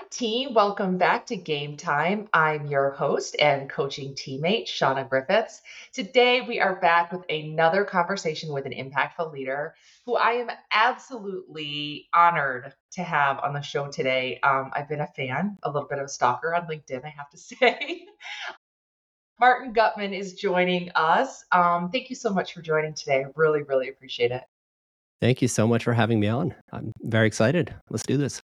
team. Welcome back to Game Time. I'm your host and coaching teammate, Shauna Griffiths. Today, we are back with another conversation with an impactful leader who I am absolutely honored to have on the show today. I've been a fan, a little bit of a stalker on LinkedIn, I have to say. Martin Gutman is joining us. Thank you so much for joining today. I really, really appreciate it. Thank you so much for having me on. I'm very excited. Let's do this.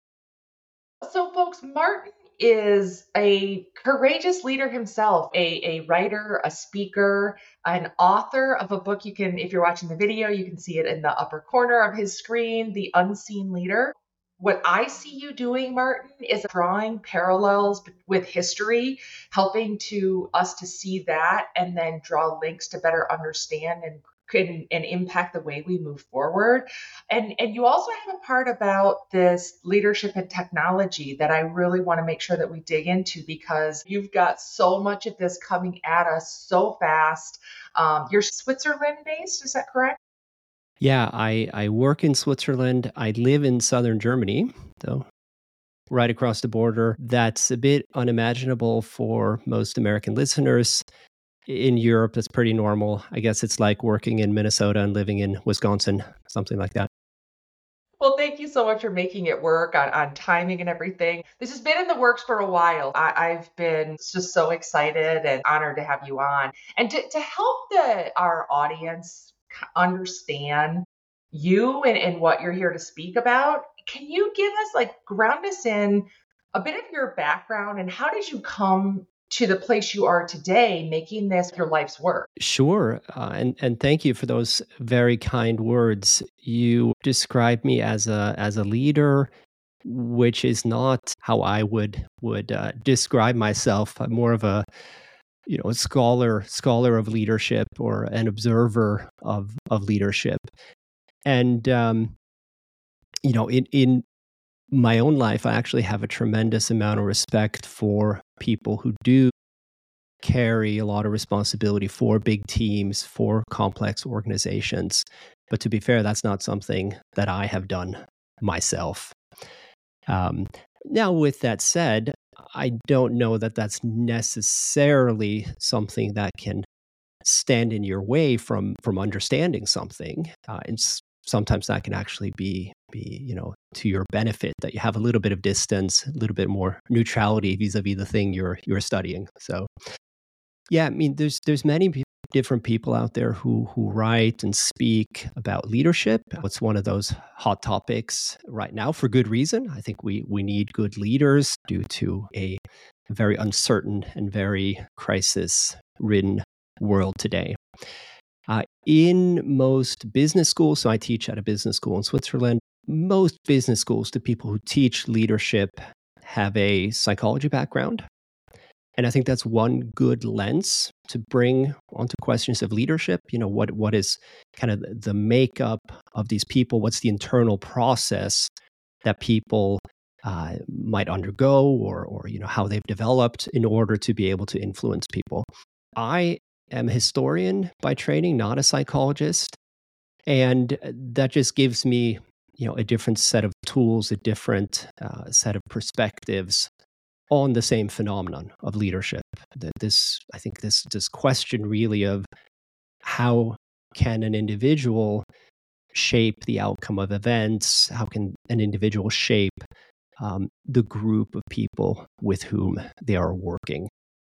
So, folks, Martin is a courageous leader himself, a writer, a speaker, an author of a book. You can, if you're watching the video, you can see it in the upper corner of his screen, The Unseen Leader. What I see you doing, Martin, is drawing parallels with history, helping to us to see that and then draw links to better understand and impact the way we move forward. And you also have a part about this leadership and technology that I really want to make sure that we dig into because you've got so much of this coming at us so fast. You're Switzerland based, is that correct? Yeah, I work in Switzerland. I live in southern Germany, though, right across the border. That's a bit unimaginable for most American listeners. In Europe, that's pretty normal. I guess it's like working in Minnesota and living in Wisconsin, something like that. Well, thank you so much for making it work on timing and everything. This has been in the works for a while. I've been just so excited and honored to have you on. And to help our audience understand you and what you're here to speak about, can you give us, ground us in a bit of your background and how did you come to the place you are today, making this your life's work? Sure, and thank you for those very kind words. You described me as a leader, which is not how I would describe myself. I'm more of a a scholar of leadership or an observer of leadership. And in my own life, I actually have a tremendous amount of respect for people who do carry a lot of responsibility for big teams, for complex organizations. But to be fair, that's not something that I have done myself. Now, with that said, I don't know that that's necessarily something that can stand in your way from understanding something. And sometimes that can actually be to your benefit, that you have a little bit of distance, a little bit more neutrality vis-a-vis the thing you're studying. So yeah, I mean, there's many different people out there who write and speak about leadership. It's one of those hot topics right now for good reason. I think we need good leaders due to a very uncertain and very crisis-ridden world today. In most business schools, so I teach at a business school in Switzerland, most business schools, the people who teach leadership have a psychology background. And I think that's one good lens to bring onto questions of leadership. What is kind of the makeup of these people? What's the internal process that people might undergo, or how they've developed in order to be able to influence people? I am a historian by training, not a psychologist, and that just gives me a different set of tools, a different set of perspectives on the same phenomenon of leadership. I think this question really of how can an individual shape the outcome of events? How can an individual shape the group of people with whom they are working?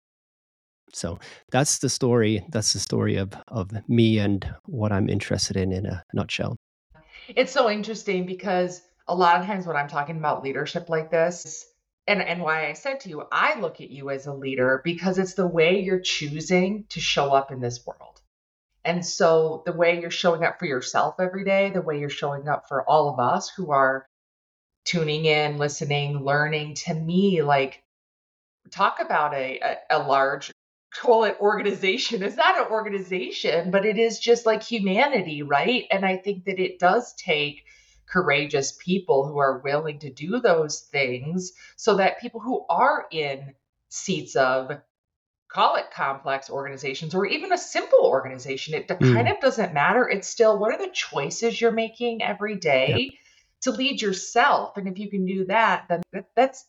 So that's the story. That's the story of me and what I'm interested in a nutshell. It's so interesting because a lot of times when I'm talking about leadership like this, and why I said to you, I look at you as a leader because it's the way you're choosing to show up in this world. And so the way you're showing up for yourself every day, the way you're showing up for all of us who are tuning in, listening, learning, to me, talk about a large, call it organization. It's not an organization, but it is just like humanity, right? And I think that it does take courageous people who are willing to do those things so that people who are in seats of, call it complex organizations or even a simple organization, it kind of doesn't matter. It's still, what are the choices you're making every Yep. day to lead yourself? And if you can do that, then that's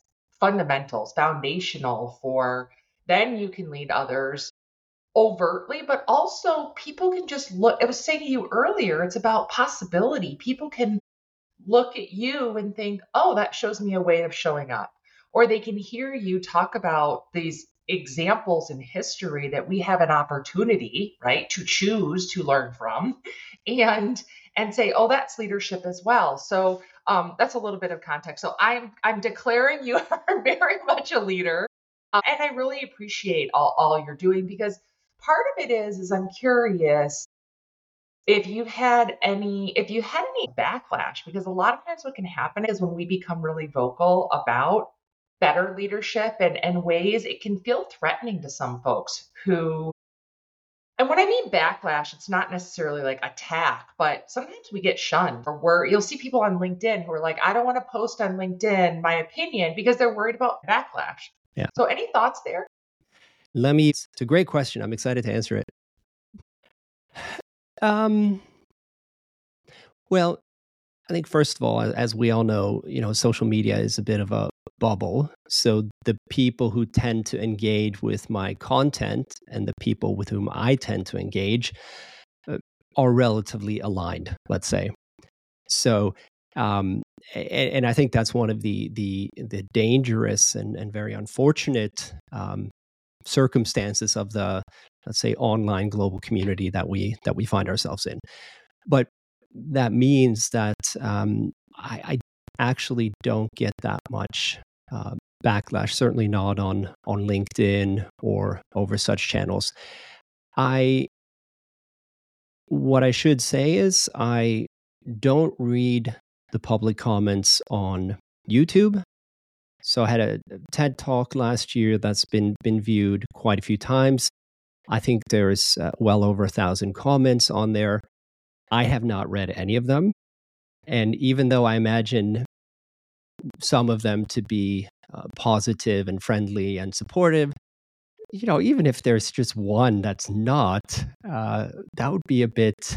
fundamentals, foundational for then you can lead others overtly, but also people can just look. I was saying to you earlier, it's about possibility. People can look at you and think, oh, that shows me a way of showing up. Or they can hear you talk about these examples in history that we have an opportunity, right, to choose to learn from and say, oh, that's leadership as well. So that's a little bit of context. So I'm declaring you are very much a leader. And I really appreciate all you're doing because part of it is I'm curious if you had any backlash, because a lot of times what can happen is when we become really vocal about better leadership and ways, it can feel threatening to some folks who, and when I mean backlash, it's not necessarily like attack, but sometimes we get shunned or you'll see people on LinkedIn who are like, I don't want to post on LinkedIn my opinion because they're worried about backlash. Yeah. So any thoughts there? It's a great question. I'm excited to answer it. Well, I think first of all, as we all know, social media is a bit of a bubble. So the people who tend to engage with my content and the people with whom I tend to engage are relatively aligned, let's say. So, and I think that's one of the dangerous and very unfortunate circumstances of the, let's say, online global community that we find ourselves in. But that means that I actually don't get that much backlash, certainly not on LinkedIn or over such channels. What I should say is I don't read the public comments on YouTube. So I had a TED Talk last year that's been viewed quite a few times. I think there's well over 1,000 comments on there. I have not read any of them. And even though I imagine some of them to be positive and friendly and supportive, even if there's just one that's not, that would be a bit,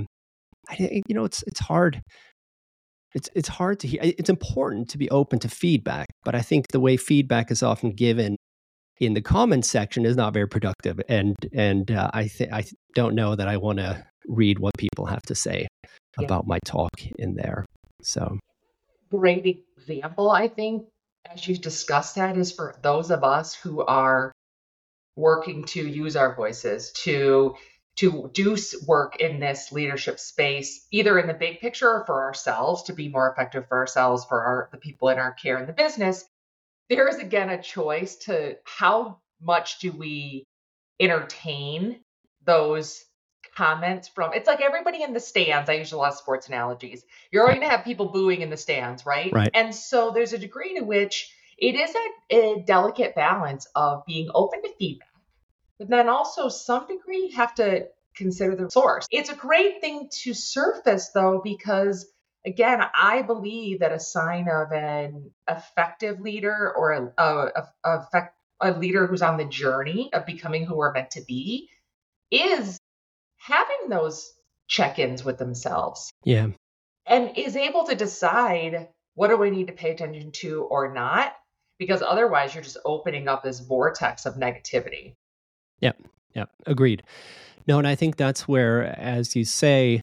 it's hard. It's hard to hear. It's important to be open to feedback, but I think the way feedback is often given in the comments section is not very productive. And I don't know that I want to read what people have to say about my talk in there. So, great example, I think, as you discussed that, is for those of us who are working to use our voices to do work in this leadership space, either in the big picture or for ourselves, to be more effective for ourselves, for the people in our care in the business. There is again a choice to how much do we entertain those comments from. It's like everybody in the stands. I use a lot of sports analogies. You're going to have people booing in the stands, right? And so there's a degree to which it is a delicate balance of being open to feedback, but then also some degree you have to consider the source. It's a great thing to surface though, because again, I believe that a sign of an effective leader or a leader who's on the journey of becoming who we're meant to be is having those check-ins with themselves. Yeah. And is able to decide, what do I need to pay attention to or not? Because otherwise you're just opening up this vortex of negativity. Yep. Agreed. No, and I think that's where, as you say,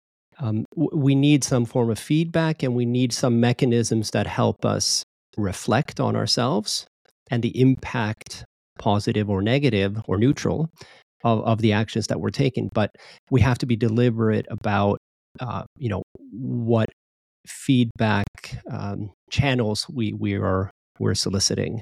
we need some form of feedback and we need some mechanisms that help us reflect on ourselves and the impact, positive or negative or neutral, of the actions that we're taking. But we have to be deliberate about, what feedback channels we're soliciting.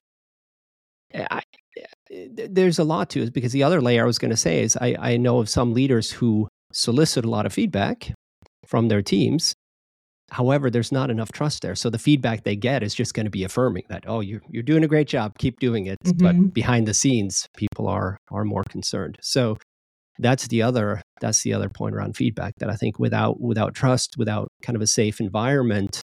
There's a lot to it, because the other layer I was going to say is I know of some leaders who solicit a lot of feedback from their teams. However, there's not enough trust there. So the feedback they get is just going to be affirming that, oh, you're doing a great job, keep doing it. Mm-hmm. But behind the scenes, people are more concerned. So that's the other point around feedback, that I think without trust, without kind of a safe environment,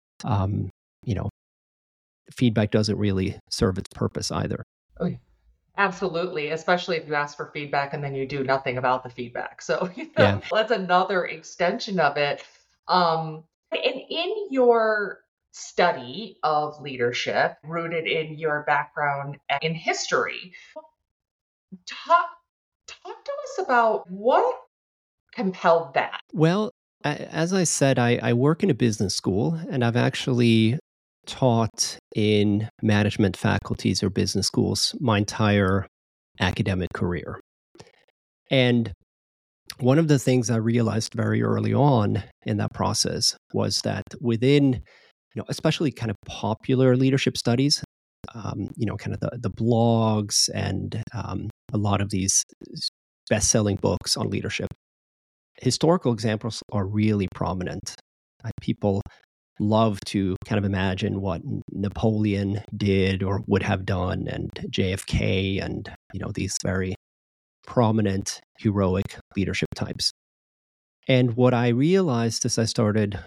feedback doesn't really serve its purpose either. Oh, yeah. Absolutely, especially if you ask for feedback and then you do nothing about the feedback. So that's another extension of it. And in your study of leadership rooted in your background in history. Talk, talk to us about what compelled that. Well, as I said, I work in a business school, and I've actually taught in management faculties or business schools my entire academic career. And one of the things I realized very early on in that process was that within, especially kind of popular leadership studies, kind of the blogs and a lot of these best-selling books on leadership, historical examples are really prominent. People love to kind of imagine what Napoleon did or would have done, and JFK, and these very prominent heroic leadership types. And what I realized as I started,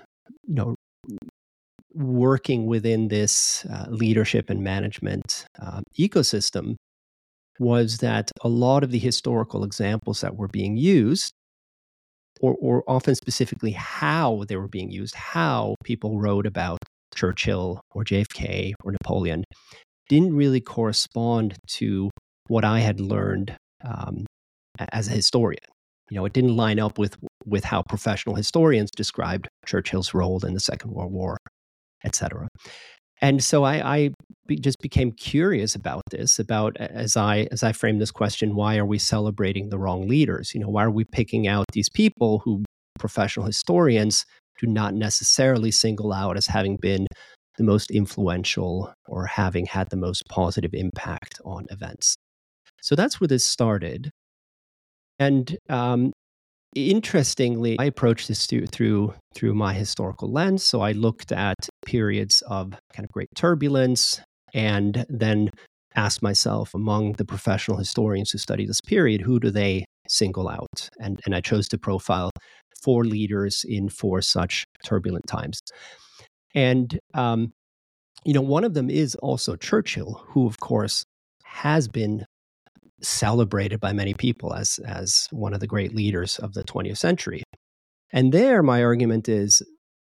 working within this leadership and management ecosystem, was that a lot of the historical examples that were being used, or often specifically how they were being used, how people wrote about Churchill or JFK or Napoleon, didn't really correspond to what I had learned as a historian. It didn't line up with how professional historians described Churchill's role in the Second World War, etc. And so I just became curious about this, as I framed this question: why are we celebrating the wrong leaders? Why are we picking out these people who professional historians do not necessarily single out as having been the most influential or having had the most positive impact on events? So that's where this started. And interestingly, I approached this through my historical lens. So I looked at periods of kind of great turbulence, and then asked myself, among the professional historians who study this period, who do they single out? And I chose to profile 4 leaders in 4 such turbulent times. And one of them is also Churchill, who, of course, has been celebrated by many people as one of the great leaders of the 20th century. And there, my argument is,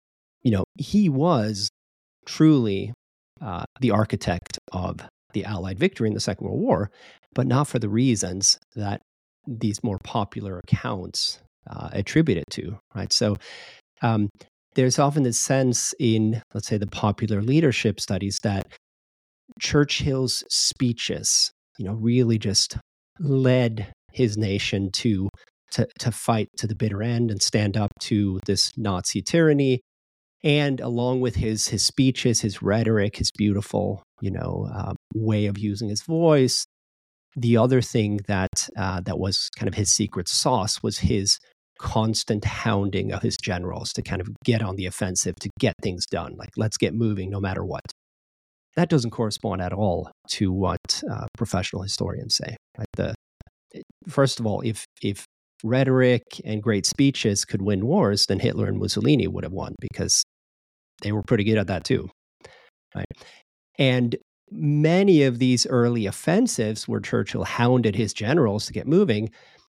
he was truly the architect of the Allied victory in the Second World War, but not for the reasons that these more popular accounts attribute it to, right? So there's often this sense in, let's say, the popular leadership studies that Churchill's speeches, really just led his nation to fight to the bitter end and stand up to this Nazi tyranny. And along with his speeches, his rhetoric, his beautiful, way of using his voice, the other thing that was kind of his secret sauce was his constant hounding of his generals to kind of get on the offensive, to get things done. Like, let's get moving no matter what. That doesn't correspond at all to what professional historians say. Right? First of all, if rhetoric and great speeches could win wars, then Hitler and Mussolini would have won, because they were pretty good at that too. Right? And many of these early offensives where Churchill hounded his generals to get moving,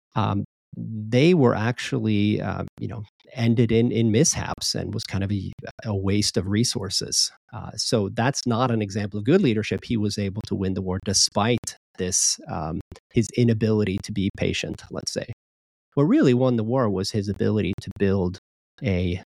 they were actually, ended in mishaps and was kind of a waste of resources. So that's not an example of good leadership. He was able to win the war despite this, his inability to be patient, let's say. What really won the war was his ability to build an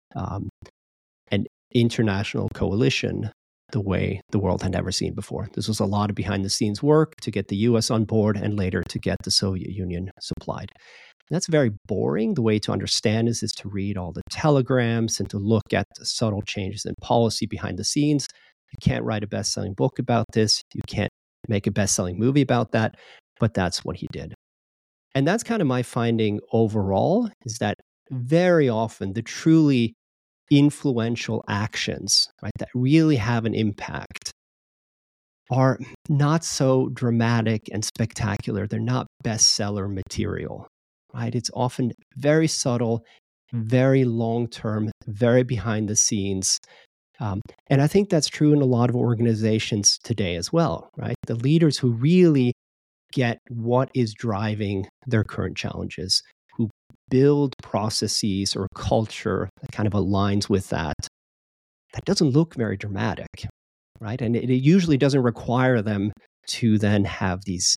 international coalition the way the world had never seen before. This was a lot of behind-the-scenes work to get the U.S. on board and later to get the Soviet Union supplied. And that's very boring. The way to understand this is to read all the telegrams and to look at the subtle changes in policy behind the scenes. You can't write a best-selling book about this. You can't make a best-selling movie about that, but that's what he did. And that's kind of my finding overall, is that very often the truly influential actions, right, that really have an impact are not so dramatic and spectacular. They're not bestseller material, right? It's often very subtle, very long-term, very behind the scenes. And I think that's true in a lot of organizations today as well, right? The leaders who really get what is driving their current challenges, who build processes or culture that kind of aligns with that, that doesn't look very dramatic, right? And it usually doesn't require them to then have these,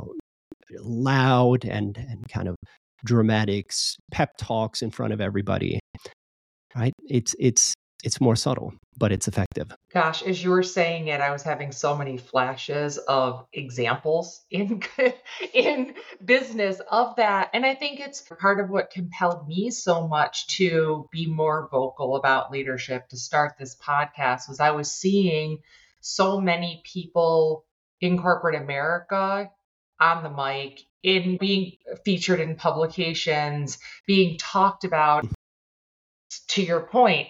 loud and kind of dramatic pep talks in front of everybody, right? It's more subtle, but it's effective. Gosh, as you were saying it, I was having so many flashes of examples in in business of that. And I think it's part of what compelled me so much to be more vocal about leadership, to start this podcast, was I was seeing so many people in corporate America on the mic, in being featured in publications, being talked about, to your point.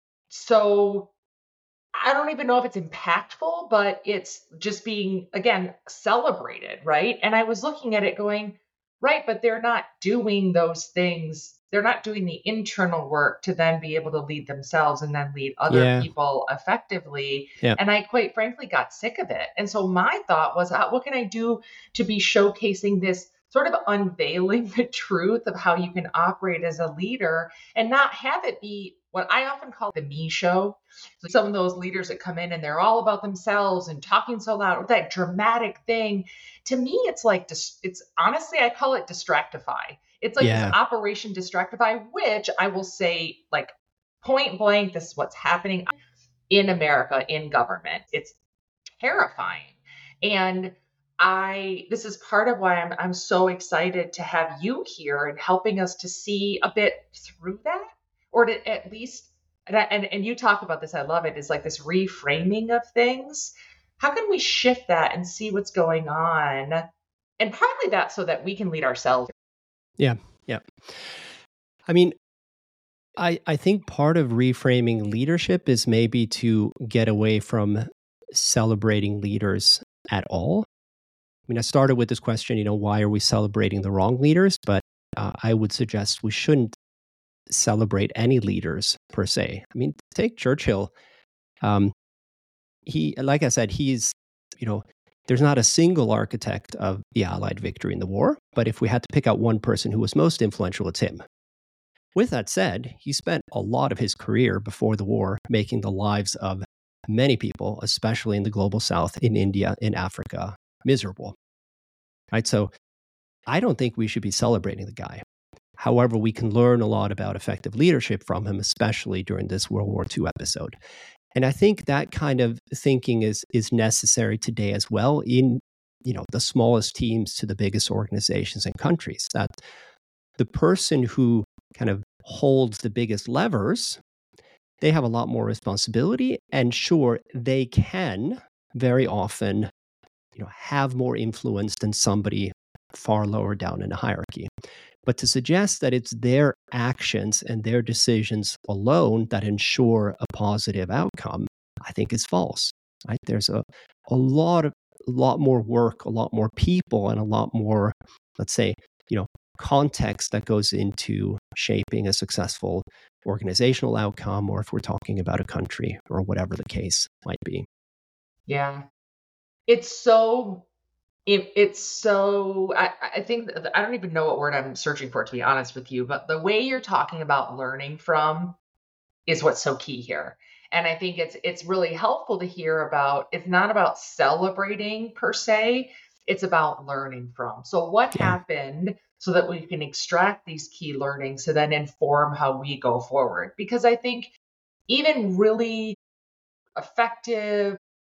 So I don't even know if it's impactful, but it's just being, again, celebrated, right? And I was looking at it going, right, but they're not doing those things. They're not doing the internal work to then be able to lead themselves and then lead other people effectively. Yeah. And I quite frankly got sick of it. And so my thought was, what can I do to be showcasing this, sort of unveiling the truth of how you can operate as a leader and not have it be what I often call the me show. So some of those leaders that come in and they're all about themselves and talking so loud with that dramatic thing. To me, it's like, it's honestly, I call it Distractify. It's like this Operation Distractify, which I will say, like, point blank, this is what's happening in America, in government. It's terrifying. And this is part of why I'm so excited to have you here and helping us to see a bit through that, or to at least, and you talk about this, I love it, is like this reframing of things. How can we shift that and see what's going on? And partly that so that we can lead ourselves. Yeah. I mean, I think part of reframing leadership is maybe to get away from celebrating leaders at all. I mean, I started with this question, why are we celebrating the wrong leaders? But I would suggest we shouldn't celebrate any leaders per se. I mean, take Churchill. He, like I said, he's, there's not a single architect of the Allied victory in the war. But if we had to pick out one person who was most influential, it's him. With that said, he spent a lot of his career before the war making the lives of many people, especially in the global south, in India, in Africa, miserable. Right? So I don't think we should be celebrating the guy. However, we can learn a lot about effective leadership from him, especially during this World War II episode. And I think that kind of thinking is necessary today as well in, the smallest teams to the biggest organizations and countries, that the person who kind of holds the biggest levers, they have a lot more responsibility, and sure, they can very often, have more influence than somebody far lower down in the hierarchy. But to suggest that it's their actions and their decisions alone that ensure a positive outcome, I think is false. Right? There's a lot more work, a lot more people, and a lot more, let's say, context that goes into shaping a successful organizational outcome, or if we're talking about a country or whatever the case might be. Yeah. I think, I don't even know what word I'm searching for, to be honest with you, but the way you're talking about learning from is what's so key here. And I think it's really helpful to hear about, it's not about celebrating per se, it's about learning from. So what happened so that we can extract these key learnings to then inform how we go forward? Because I think even really effective,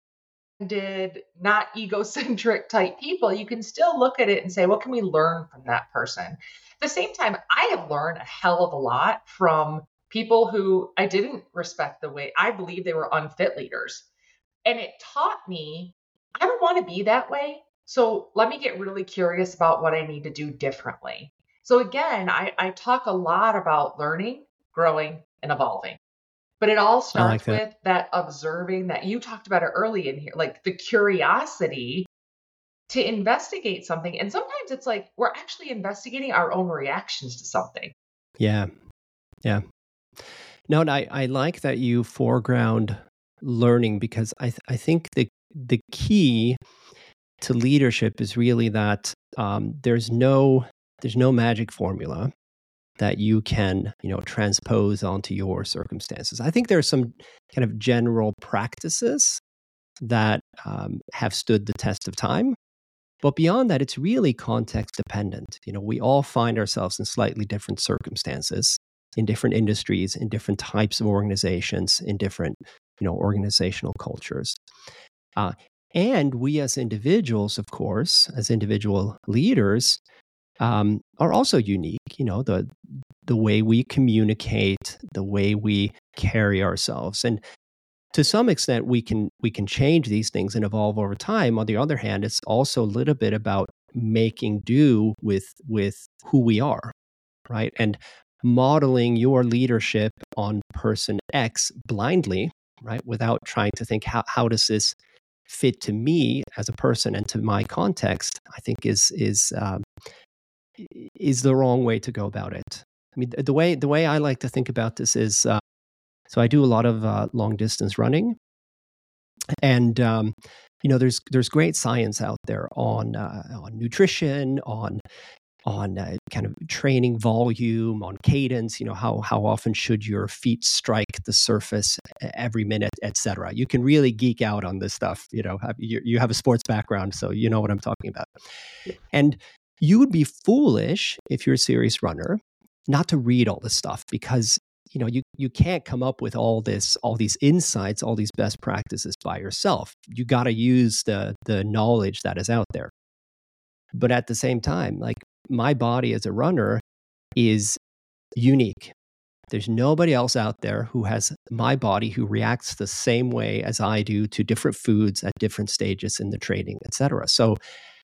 not egocentric type people, you can still look at it and say, what can we learn from that person? At the same time, I have learned a hell of a lot from people who I didn't respect the way I believe they were unfit leaders. And it taught me, I don't want to be that way. So let me get really curious about what I need to do differently. So again, I talk a lot about learning, growing, and evolving. But it all starts with that observing that you talked about it early in here, like the curiosity to investigate something. And sometimes it's like we're actually investigating our own reactions to something. Yeah. No, and I like that you foreground learning, because I think the key to leadership is really that there's no magic formula. that you can, transpose onto your circumstances. I think there are some kind of general practices that have stood the test of time. But beyond that, it's really context dependent. We all find ourselves in slightly different circumstances, in different industries, in different types of organizations, in different, organizational cultures. And we as individuals, of course, as individual leaders, are also unique. The way we communicate, the way we carry ourselves, and to some extent, we can change these things and evolve over time. On the other hand, it's also a little bit about making do with who we are, right? And modeling your leadership on person X blindly, right, without trying to think how does this fit to me as a person and to my context, I think is the wrong way to go about it. I mean, the way I like to think about this is, so I do a lot of long distance running, and there's great science out there on nutrition, on kind of training volume, on cadence. How often should your feet strike the surface every minute, etc. You can really geek out on this stuff. You have a sports background, so you know what I'm talking about. And you would be foolish if you're a serious runner not to read all this stuff, because you can't come up with all these insights, all these best practices by yourself. You got to use the knowledge that is out there. But at the same time, like, my body as a runner is unique. There's nobody else out there who has my body who reacts the same way as I do to different foods at different stages in the training, etc. So,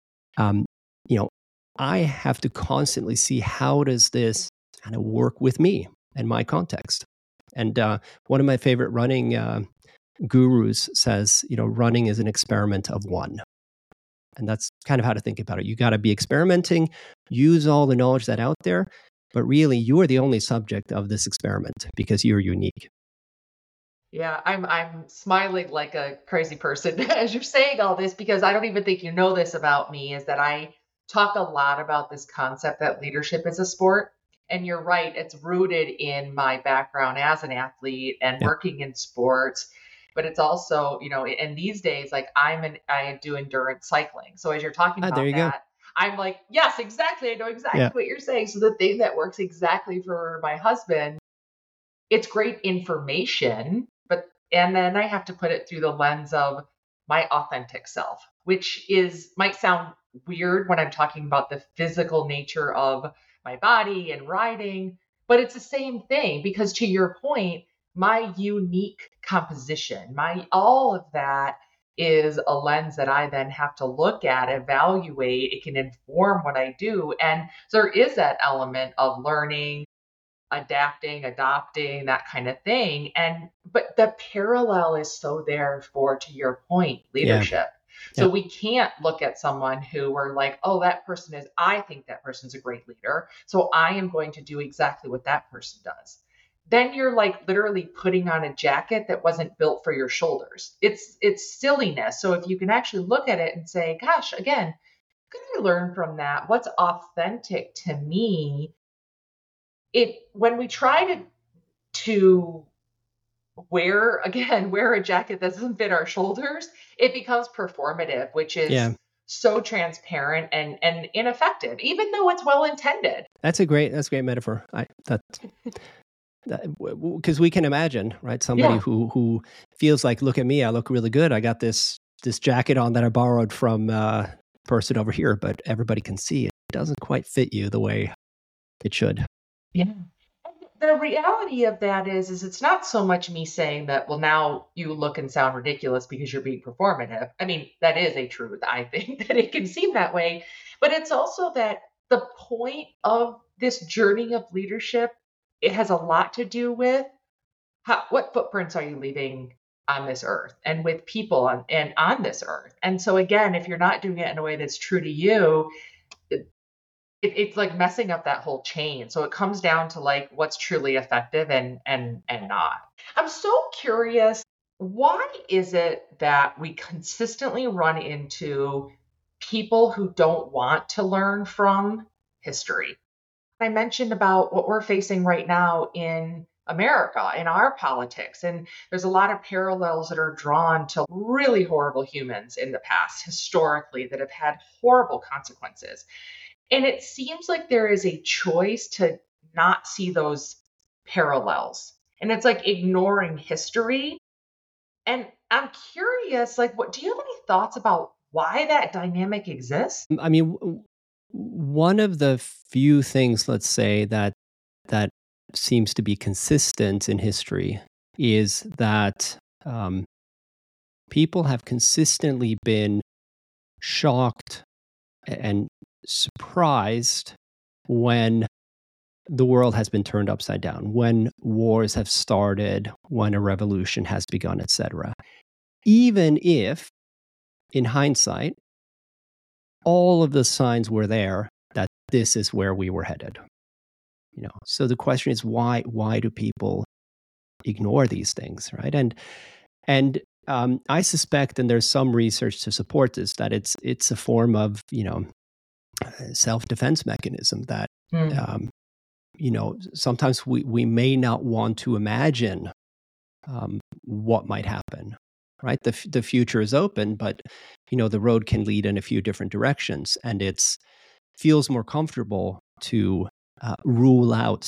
I have to constantly see, how does this kind of work with me and my context. And one of my favorite running gurus says, running is an experiment of one. And that's kind of how to think about it. You got to be experimenting, use all the knowledge that's out there, but really you are the only subject of this experiment because you're unique. Yeah, I'm smiling like a crazy person as you're saying all this, because I don't even think you know this about me, is that I talk a lot about this concept that leadership is a sport. And you're right, it's rooted in my background as an athlete and working in sports. But it's also, and these days, like, I do endurance cycling. So as you're talking about that, I'm like, yes, exactly. I know exactly what you're saying. So the thing that works exactly for my husband, it's great information, and then I have to put it through the lens of my authentic self, which might sound weird when I'm talking about the physical nature of my body and riding, but it's the same thing, because to your point, my unique composition, all of that is a lens that I then have to look at, evaluate. It can inform what I do. And there is that element of learning, adapting, adopting, that kind of thing. But the parallel is so there for, to your point, leadership. So we can't look at someone who we're like, oh, I think that person's a great leader, so I am going to do exactly what that person does. Then you're like literally putting on a jacket that wasn't built for your shoulders. It's silliness. So if you can actually look at it and say, gosh, again, can I learn from that? What's authentic to me? When we try to wear a jacket that doesn't fit our shoulders, it becomes performative, which is so transparent and ineffective, even though it's well intended. That's a great metaphor. Because we can imagine, right? Somebody who feels like, look at me, I look really good. I got this jacket on that I borrowed from person over here, but everybody can see it doesn't quite fit you the way it should. Yeah. The reality of that is it's not so much me saying that, well, now you look and sound ridiculous because you're being performative. I mean, that is a truth. I think that it can seem that way, but it's also that the point of this journey of leadership, it has a lot to do with what footprints are you leaving on this earth and with people on this earth. And so again, if you're not doing it in a way that's true to you, it's like messing up that whole chain. So it comes down to like what's truly effective and not. I'm so curious, why is it that we consistently run into people who don't want to learn from history? I mentioned about what we're facing right now in America, in our politics. And there's a lot of parallels that are drawn to really horrible humans in the past, historically, that have had horrible consequences. And it seems like there is a choice to not see those parallels. And it's like ignoring history. And I'm curious, like, what do you have any thoughts about why that dynamic exists? I mean, one of the few things, let's say, that seems to be consistent in history is that um, people have consistently been shocked and surprised when the world has been turned upside down, when wars have started, when a revolution has begun, etc. Even if, in hindsight, all of the signs were there that this is where we were headed. So the question is, why do people ignore these things, right? And I suspect, and there's some research to support this, that it's a form of self-defense mechanism that Hmm. sometimes we may not want to imagine what might happen, right? The future is open, but the road can lead in a few different directions, and it's feels more comfortable to rule out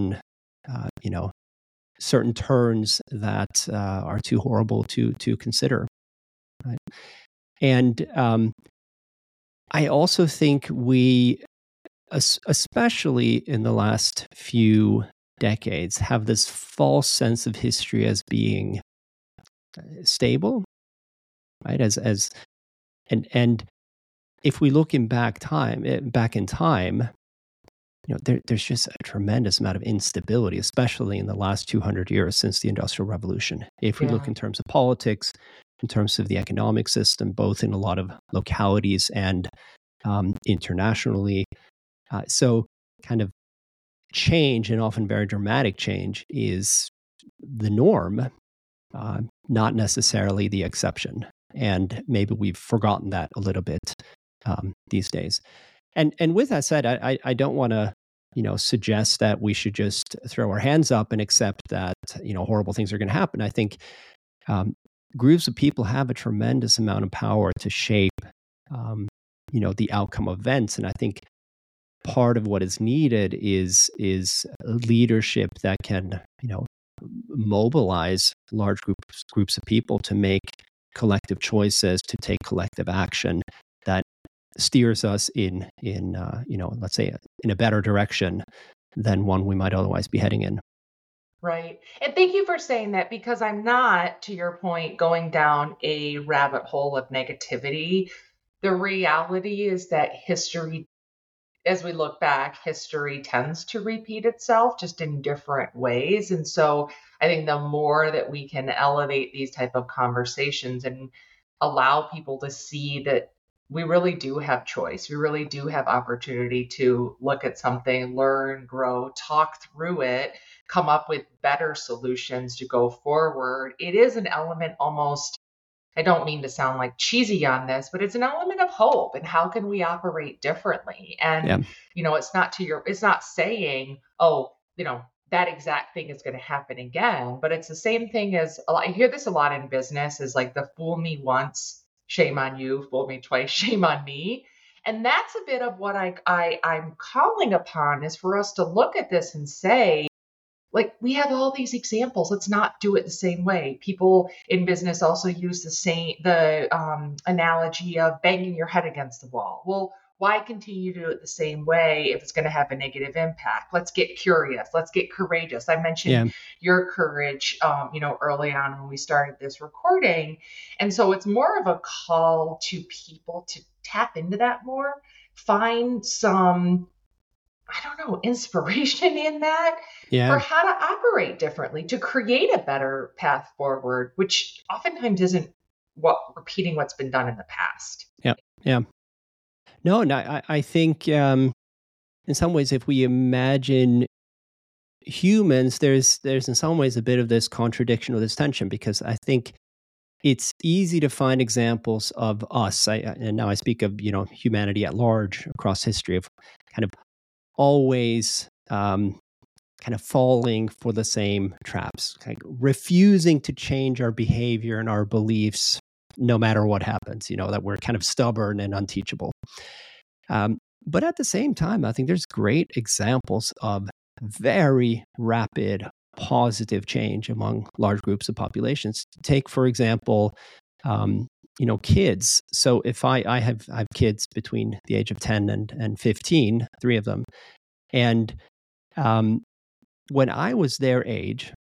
certain turns that are too horrible to consider, right? And I also think we, especially in the last few decades, have this false sense of history as being stable, right? And if we look back in time, there's just a tremendous amount of instability, especially in the last 200 years since the Industrial Revolution. If we look Yeah. in terms of politics, in terms of the economic system, both in a lot of localities and internationally. So kind of change, and often very dramatic change, is the norm, not necessarily the exception. And maybe we've forgotten that a little bit these days. And with that said, I don't want to suggest that we should just throw our hands up and accept that horrible things are going to happen. I think groups of people have a tremendous amount of power to shape the outcome of events, and I think part of what is needed is leadership that can mobilize large groups of people to make collective choices, to take collective action that steers us in let's say in a better direction than one we might otherwise be heading in. Right. And thank you for saying that, because I'm not, to your point, going down a rabbit hole of negativity. The reality is that history, as we look back, history tends to repeat itself just in different ways. And so I think the more that we can elevate these type of conversations and allow people to see that we really do have choice, we really do have opportunity to look at something, learn, grow, talk through it, come up with better solutions to go forward. It is an element almost, I don't mean to sound like cheesy on this, but it's an element of hope. And how can we operate differently? And, Yeah, it's not saying, oh, that exact thing is going to happen again. But it's the same thing as, I hear this a lot in business, is like the fool me once, shame on you, fool me twice, shame on me. And that's a bit of what I'm calling upon, is for us to look at this and say, like, we have all these examples, let's not do it the same way. People in business also use the analogy of banging your head against the wall. Well, why continue to do it the same way if it's going to have a negative impact? Let's get curious, let's get courageous. I mentioned yeah, your courage early on when we started this recording. And so it's more of a call to people to tap into that more, find some, I don't know, inspiration in that for yeah, how to operate differently, to create a better path forward, which oftentimes isn't repeating what's been done in the past. yeah, yeah. No, and I think in some ways, if we imagine humans, there's in some ways a bit of this contradiction or this tension, because I think it's easy to find examples of us. And now I speak of humanity at large across history, of kind of always kind of falling for the same traps, kind of refusing to change our behavior and our beliefs no matter what happens, that we're kind of stubborn and unteachable. But at the same time, I think there's great examples of very rapid positive change among large groups of populations. Take, for example, kids. So if I have kids between the age of 10 and 15, 3 of them. And when I was their age,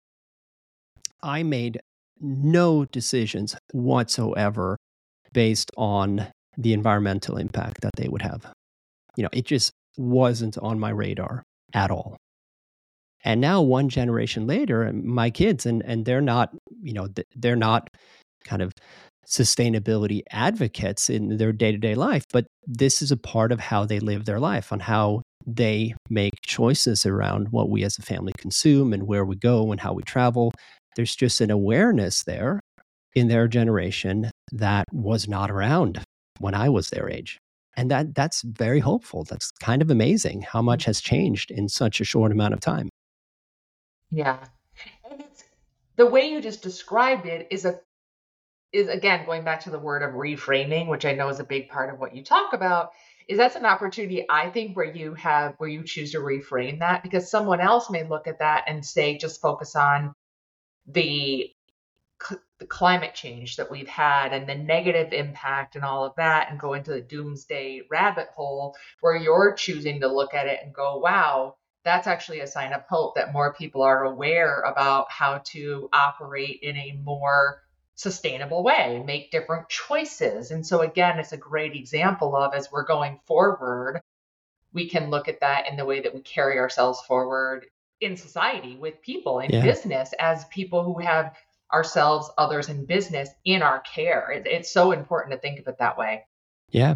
I made no decisions whatsoever based on the environmental impact that they would have. It just wasn't on my radar at all. And now, one generation later, my kids, and they're not, they're not kind of sustainability advocates in their day-to-day life, but this is a part of how they live their life, on how they make choices around what we as a family consume and where we go and how we travel. There's just an awareness there in their generation that was not around when I was their age. And that's very hopeful. That's kind of amazing how much has changed in such a short amount of time. Yeah. And it's the way you just described it is again going back to the word of reframing, which I know is a big part of what you talk about, is that's an opportunity, I think, where you choose to reframe that, because someone else may look at that and say, just focus on the climate change that we've had and the negative impact and all of that, and go into the doomsday rabbit hole, where you're choosing to look at it and go, wow, that's actually a sign of hope that more people are aware about how to operate in a more sustainable way, make different choices. And so again, it's a great example of, as we're going forward, we can look at that in the way that we carry ourselves forward in society, with people in business, as people who have ourselves, others in business in our care. It's so important to think of it that way. Yeah.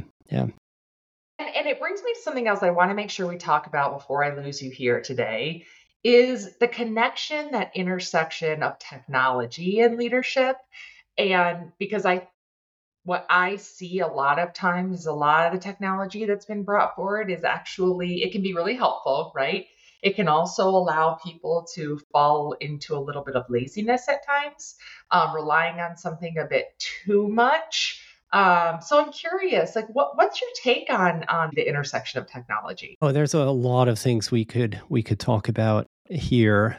And it brings me to something else I want to make sure we talk about before I lose you here today, is the connection, that intersection of technology and leadership. And because what I see a lot of times is a lot of the technology that's been brought forward is actually, it can be really helpful, right? It can also allow people to fall into a little bit of laziness at times, relying on something a bit too much. So I'm curious, like, what's your take on the intersection of technology? Oh, there's a lot of things we could talk about here.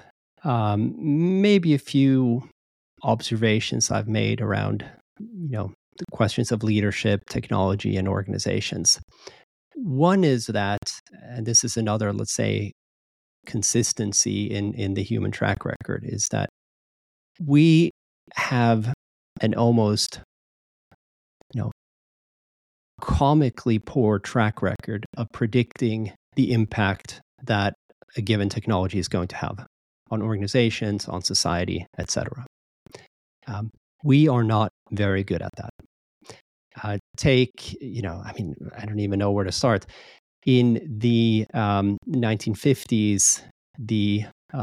Maybe a few observations I've made around, the questions of leadership, technology, and organizations. One is that, and this is another, let's say, consistency in the human track record, is that we have an almost, comically poor track record of predicting the impact that a given technology is going to have on organizations, on society, etc. We are not very good at that. Take, I don't even know where to start. In the 1950s, the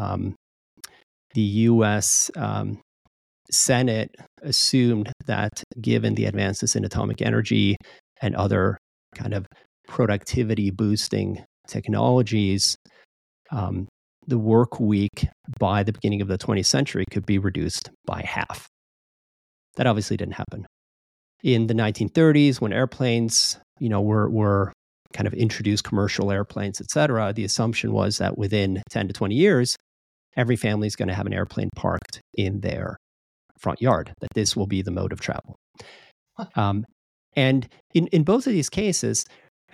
U.S. Senate assumed that, given the advances in atomic energy and other kind of productivity boosting technologies, the work week by the beginning of the 20th century could be reduced by half. That obviously didn't happen. In the 1930s, when airplanes, were kind of introduced, commercial airplanes, et cetera, the assumption was that within 10 to 20 years, every family is going to have an airplane parked in their front yard, that this will be the mode of travel. And in both of these cases,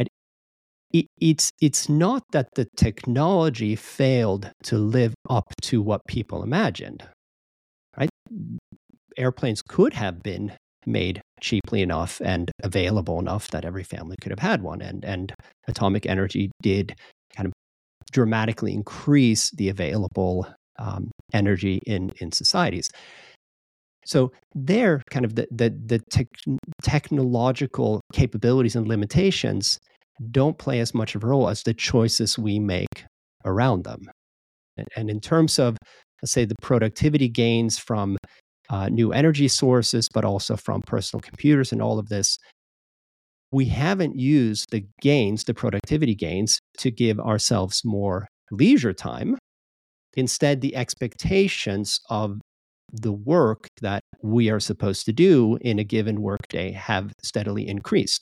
it's not that the technology failed to live up to what people imagined, right? Airplanes could have been made cheaply enough and available enough that every family could have had one. And atomic energy did kind of dramatically increase the available energy in societies. So there, kind of the technological capabilities and limitations don't play as much of a role as the choices we make around them. And in terms of, let's say, the productivity gains from new energy sources, but also from personal computers and all of this, we haven't used the gains, the productivity gains, to give ourselves more leisure time. Instead, the expectations of the work that we are supposed to do in a given workday have steadily increased.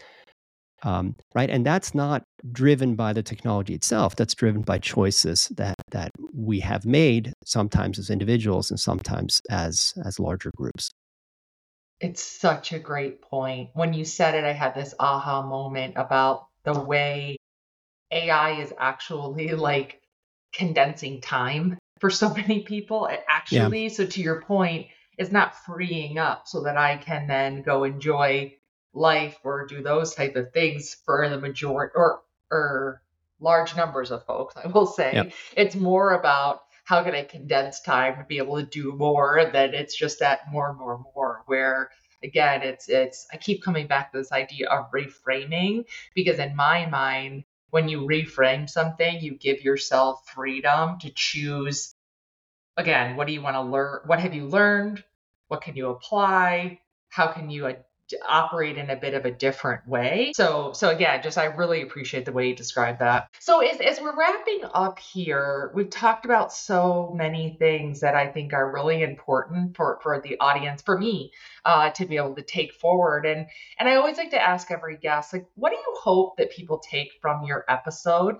Right? And that's not driven by the technology itself. That's driven by choices that we have made, sometimes as individuals and sometimes as larger groups. It's such a great point. When you said it, I had this aha moment about the way AI is actually like condensing time for so many people. It actually, so to your point, it's not freeing up so that I can then go enjoy life or do those type of things for the majority or large numbers of folks, I will say. Yep. It's more about how can I condense time to be able to do more, and then it's just that more, where again it's I keep coming back to this idea of reframing, because in my mind, when you reframe something, you give yourself freedom to choose, again, what do you want to learn? What have you learned? What can you apply? How can you operate in a bit of a different way? So again, just I really appreciate the way you described that. So as we're wrapping up here, we've talked about so many things that I think are really important for the audience, for me, to be able to take forward. And I always like to ask every guest, like, what do you hope that people take from your episode?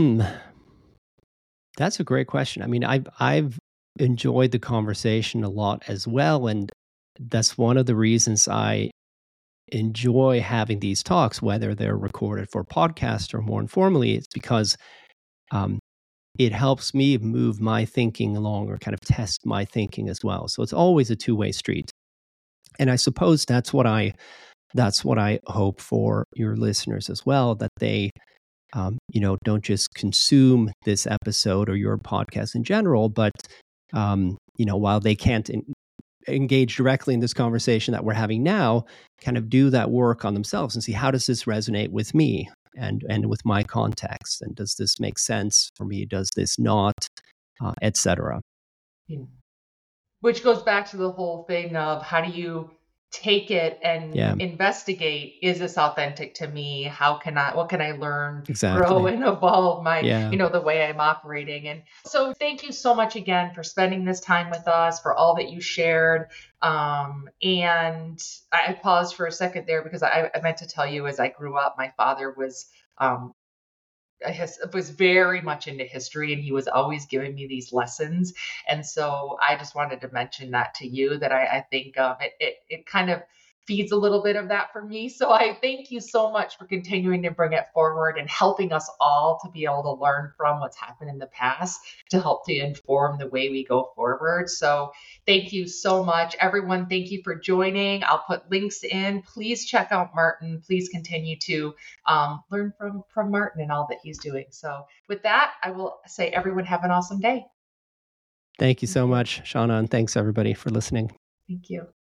That's a great question. I mean, I've enjoyed the conversation a lot as well, and that's one of the reasons I enjoy having these talks, whether they're recorded for podcast or more informally. It's because it helps me move my thinking along or kind of test my thinking as well. So it's always a two-way street. And I suppose that's what I hope for your listeners as well, that they don't just consume this episode or your podcast in general, but while they can't engage directly in this conversation that we're having now, kind of do that work on themselves and see, how does this resonate with me and with my context, and does this make sense for me, does this not, etc. Which goes back to the whole thing of how do you take it and investigate, is this authentic to me? What can I learn, grow and evolve my, the way I'm operating? And so thank you so much again for spending this time with us, for all that you shared. And I paused for a second there because I meant to tell you, as I grew up, my father was very much into history, and he was always giving me these lessons. And so I just wanted to mention that to you, that I think it kind of feeds a little bit of that for me. So I thank you so much for continuing to bring it forward and helping us all to be able to learn from what's happened in the past to help to inform the way we go forward. So thank you so much, everyone. Thank you for joining. I'll put links in. Please check out Martin. Please continue to learn from Martin and all that he's doing. So with that, I will say, everyone, have an awesome day. Thank you so much, Shauna, and thanks everybody for listening. Thank you.